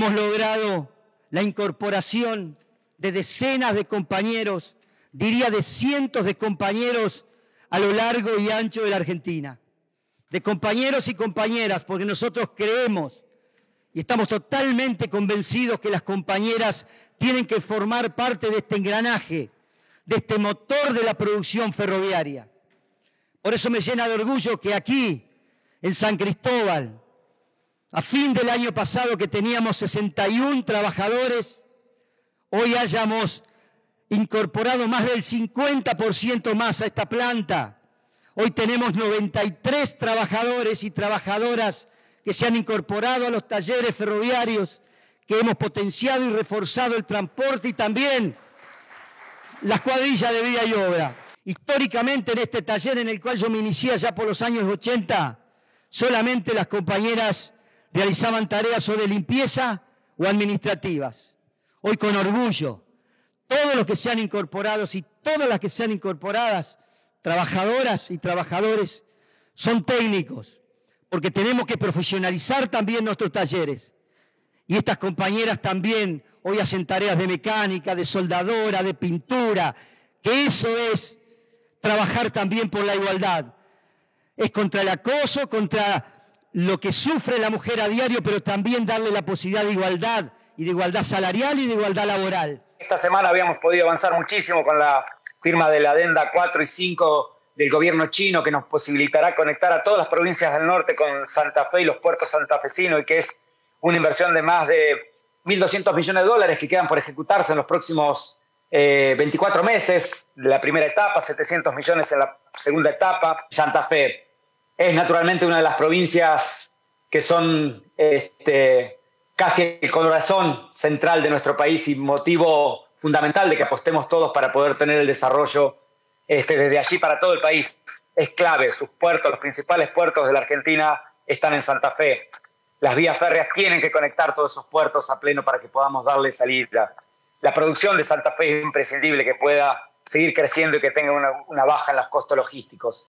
hemos logrado la incorporación de decenas de compañeros, diría de cientos de compañeros a lo largo y ancho de la Argentina. De compañeros y compañeras, porque nosotros creemos y estamos totalmente convencidos que las compañeras tienen que formar parte de este engranaje, de este motor de la producción ferroviaria. Por eso me llena de orgullo que aquí, en San Cristóbal, a fin del año pasado que teníamos 61 trabajadores, hoy hayamos incorporado más del 50% más a esta planta. Hoy tenemos 93 trabajadores y trabajadoras que se han incorporado a los talleres ferroviarios, que hemos potenciado y reforzado el transporte y también las cuadrillas de vía y obra. Históricamente en este taller en el cual yo me inicié ya por los años 80, solamente las compañeras realizaban tareas o de limpieza o administrativas. Hoy con orgullo, todos los que se han incorporado y todas las que sean incorporadas, trabajadoras y trabajadores, son técnicos, porque tenemos que profesionalizar también nuestros talleres. Y estas compañeras también hoy hacen tareas de mecánica, de soldadora, de pintura, que eso es trabajar también por la igualdad. Es contra el acoso, contra lo que sufre la mujer a diario, pero también darle la posibilidad de igualdad, y de igualdad salarial y de igualdad laboral. Esta semana habíamos podido avanzar muchísimo con la firma de la Adenda 4 y 5 del gobierno chino, que nos posibilitará conectar a todas las provincias del norte con Santa Fe y los puertos santafesinos, y que es una inversión de más de 1.200 millones de dólares que quedan por ejecutarse en los próximos 24 meses. La primera etapa, 700 millones en la segunda etapa. Santa Fe es naturalmente una de las provincias que son casi el corazón central de nuestro país y motivo fundamental de que apostemos todos para poder tener el desarrollo desde allí para todo el país. Es clave, sus puertos, los principales puertos de la Argentina están en Santa Fe. Las vías férreas tienen que conectar todos esos puertos a pleno para que podamos darle salida. La producción de Santa Fe es imprescindible que pueda seguir creciendo y que tenga una baja en los costos logísticos.